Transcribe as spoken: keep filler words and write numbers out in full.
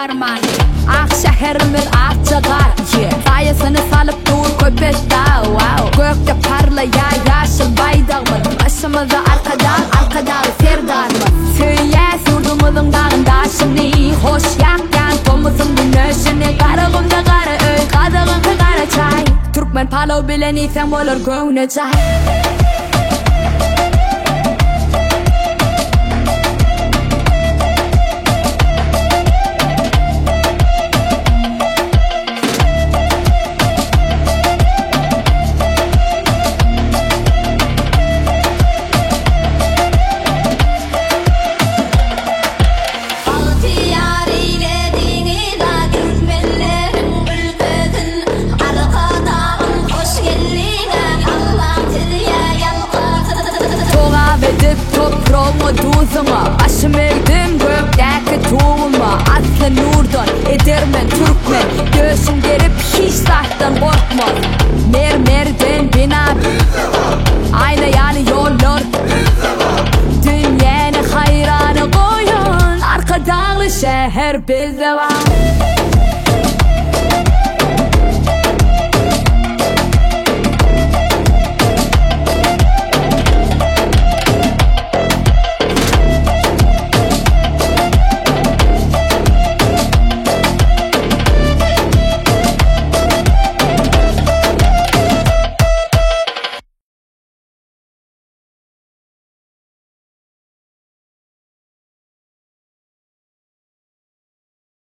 darman. Ah şehrimiz akçagar, sayısını salıp dur köpet dağ. Gökte parlaya yaşıl baydağımız, başımızda arkadan arkadan serdarımız. Söyle surdumuzun dağında şimdi, hoş yakken tomuzun güneşini. Karığımda kara öy, kadığın kara çay. Türkmen palav bilen isen olur gönlü çay. Toprağımı duzuma, başım erdim gökteki tuğuma. Aslı nurdan edermen Türkmen, göğsüm gerip hiç zaten korkma. Mermerden bina, ayna yani yollar, dünyanı hayranı koyun. Arka dağlı şehir bizde var.